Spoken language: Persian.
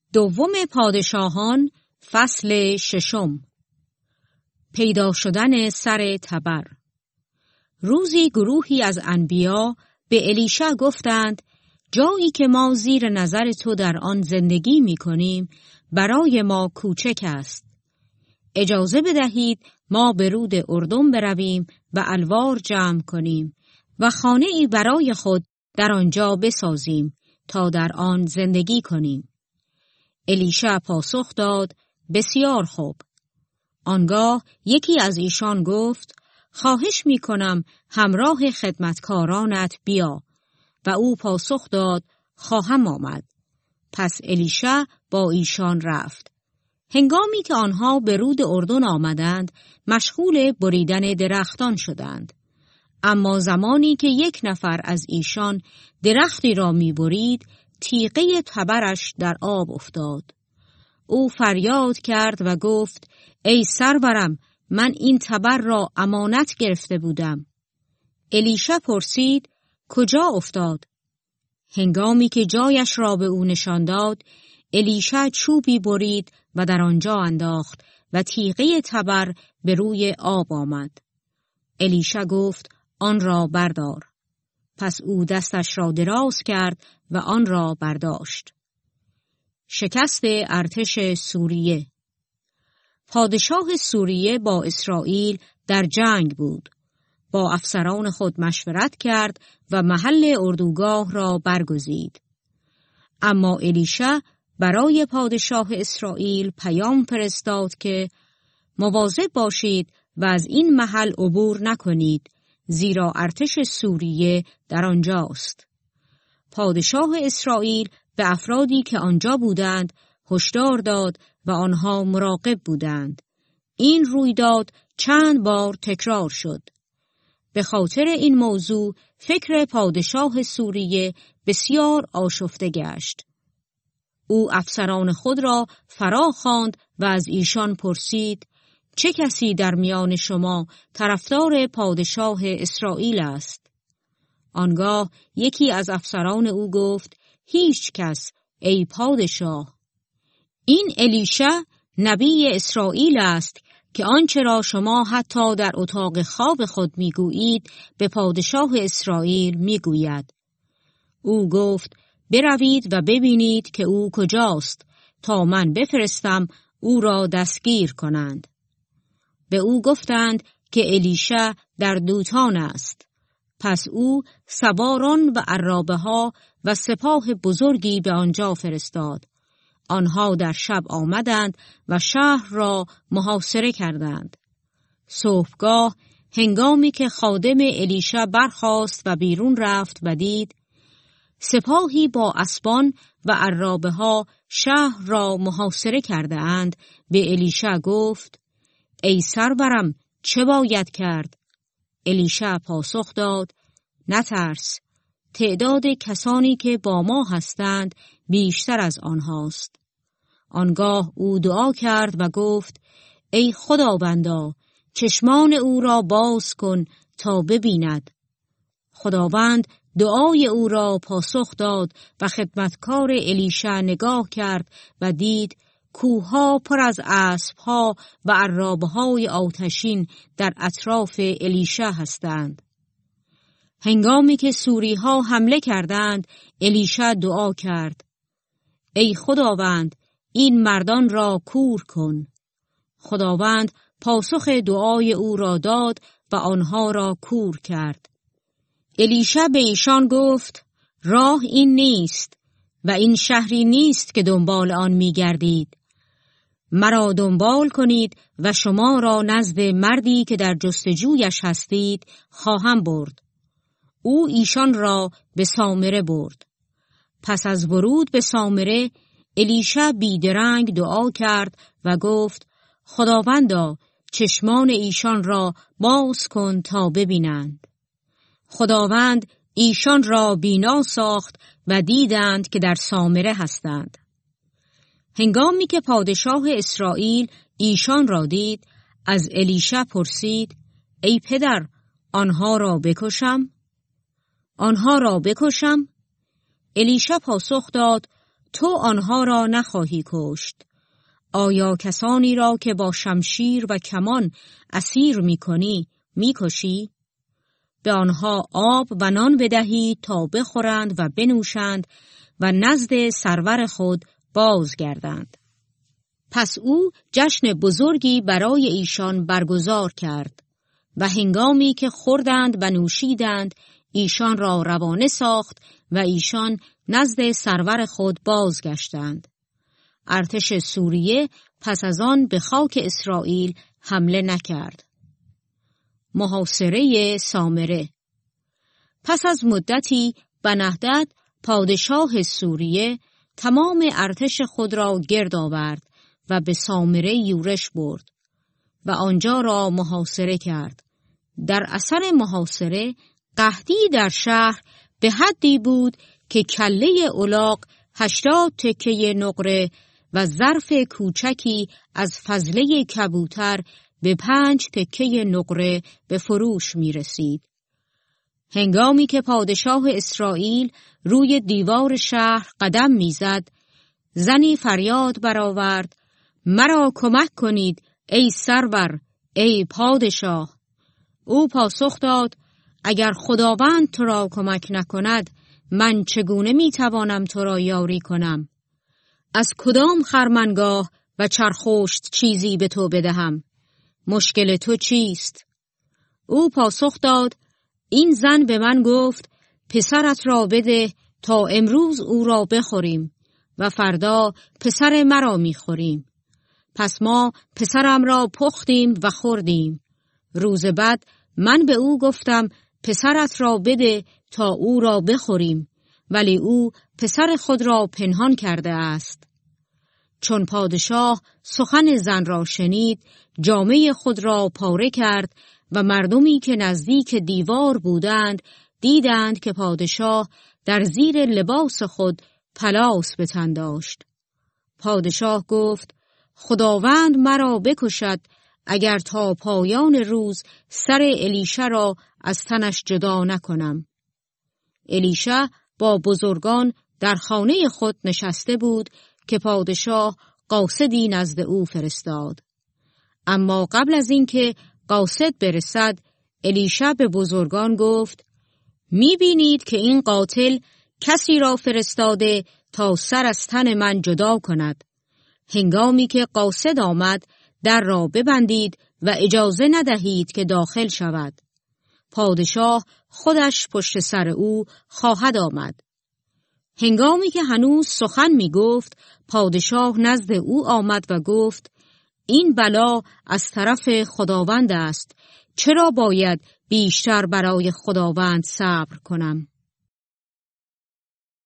دوم پادشاهان فصل 6. پیدا شدن سر تبر. روزی گروهی از انبیا به الیشع گفتند جایی که ما زیر نظر تو در آن زندگی می کنیم برای ما کوچک است. اجازه بدهید ما به رود اردن برویم و الوار جمع کنیم و خانه‌ای برای خود در آنجا بسازیم تا در آن زندگی کنیم. الیشع پاسخ داد بسیار خوب. آنگاه یکی از ایشان گفت خواهش می کنم همراه خدمتکارانت بیا و او پاسخ داد خواهم آمد. پس الیشع با ایشان رفت. هنگامی که آنها به رود اردن آمدند مشغول بریدن درختان شدند. اما زمانی که یک نفر از ایشان درختی را می برید تیغه تبرش در آب افتاد. او فریاد کرد و گفت ای سرورم من این تبر را امانت گرفته بودم. الیشع پرسید کجا افتاد؟ هنگامی که جایش را به او نشان داد الیشع چوبی برید و در آنجا انداخت و تیغه تبر به روی آب آمد. الیشع گفت آن را بردار. پس او دستش را دراز کرد و آن را برداشت. شکست ارتش سوریه. پادشاه سوریه با اسرائیل در جنگ بود. با افسران خود مشورت کرد و محل اردوگاه را برگزید. اما الیشع برای پادشاه اسرائیل پیام فرستاد که مواظب باشید و از این محل عبور نکنید زیرا ارتش سوریه در آنجاست. پادشاه اسرائیل به افرادی که آنجا بودند هشدار داد و آنها مراقب بودند. این رویداد چند بار تکرار شد. به خاطر این موضوع فکر پادشاه سوریه بسیار آشفته گشت. او افسران خود را فرا خواند و از ایشان پرسید چه کسی در میان شما طرفدار پادشاه اسرائیل است؟ آنگاه یکی از افسران او گفت هیچ کس ای پادشاه. این الیشع نبی اسرائیل است که آنچه را شما حتی در اتاق خواب خود میگویید به پادشاه اسرائیل میگوید. او گفت بروید و ببینید که او کجاست تا من بفرستم او را دستگیر کنند. به او گفتند که الیشع در دوتان است. پس او سواران و عرابه ها و سپاه بزرگی به آنجا فرستاد. آنها در شب آمدند و شهر را محاصره کردند. صبحگاه هنگامی که خادم الیشع برخاست و بیرون رفت و دید سپاهی با اسبان و عرابه ها شهر را محاصره کرده اند به الیشع گفت ای سرورم چه باید کرد؟ الیشع پاسخ داد نترس، تعداد کسانی که با ما هستند بیشتر از آنهاست. آنگاه او دعا کرد و گفت ای خداوندا چشمان او را باز کن تا ببیند. خداوند دعای او را پاسخ داد و خدمتکار الیشع نگاه کرد و دید کوه‌ها پر از اسب‌ها و عرابه‌های آتشین در اطراف الیشع هستند. هنگامی که سوری‌ها حمله کردند الیشع دعا کرد ای خداوند این مردان را کور کن. خداوند پاسخ دعای او را داد و آنها را کور کرد. الیشع به ایشان گفت راه این نیست و این شهری نیست که دنبال آن می گردید. مرا دنبال کنید و شما را نزد مردی که در جستجویش هستید خواهم برد. او ایشان را به سامره برد. پس از ورود به سامره الیشع بیدرنگ دعا کرد و گفت خداوندا چشمان ایشان را باز کن تا ببینند. خداوند ایشان را بینا ساخت و دیدند که در سامره هستند. هنگامی که پادشاه اسرائیل ایشان را دید از الیشع پرسید ای پدر آنها را بکشم؟ آنها را بکشم؟ الیشع پاسخ داد تو آنها را نخواهی کشت. آیا کسانی را که با شمشیر و کمان اسیر می‌کنی می‌کشی؟ به آنها آب و نان بدهی تا بخورند و بنوشند و نزد سرور خود بازگردند. پس او جشن بزرگی برای ایشان برگزار کرد و هنگامی که خوردند و نوشیدند ایشان را روانه ساخت و ایشان نزد سرور خود بازگشتند. ارتش سوریه پس از آن به خاک اسرائیل حمله نکرد. محاصره سامره. پس از مدتی بنهدد پادشاه سوریه تمام ارتش خود را گرد آورد و به سامره یورش برد و آنجا را محاصره کرد. در اثر محاصره قحطی در شهر به حدی بود که کله الاغ 80 تکه نقره و ظرف کوچکی از فضله کبوتر به 5 تکه نقره به فروش می رسید. هنگامی که پادشاه اسرائیل روی دیوار شهر قدم می زد، زنی فریاد برآورد: مرا کمک کنید ای سرور، ای پادشاه. او پاسخ داد: اگر خداوند تو را کمک نکند، من چگونه می توانم تو را یاری کنم؟ از کدام خرمنگاه و چرخوشت چیزی به تو بدهم؟ مشکل تو چیست؟ او پاسخ داد: این زن به من گفت پسرت را بده تا امروز او را بخوریم و فردا پسر مرا میخوریم. پس ما پسرم را پختیم و خوردیم. روز بعد من به او گفتم پسرت را بده تا او را بخوریم، ولی او پسر خود را پنهان کرده است. چون پادشاه سخن زن را شنید، جامه خود را پاره کرد و مردمی که نزدیک دیوار بودند دیدند که پادشاه در زیر لباس خود پلاس به تن داشت. پادشاه گفت: خداوند مرا بکشد اگر تا پایان روز سر الیشع را از تنش جدا نکنم. الیشع با بزرگان در خانه خود نشسته بود که پادشاه قاصدی نزد او فرستاد. اما قبل از اینکه قاصد برسد، الیشع به بزرگان گفت: می‌بینید که این قاتل کسی را فرستاده تا سر از تن من جدا کند. هنگامی که قاصد آمد، در را ببندید و اجازه ندهید که داخل شود. پادشاه خودش پشت سر او خواهد آمد. هنگامی که هنوز سخن می گفت، پادشاه نزد او آمد و گفت: این بلا از طرف خداوند است. چرا باید بیشتر برای خداوند صبر کنم؟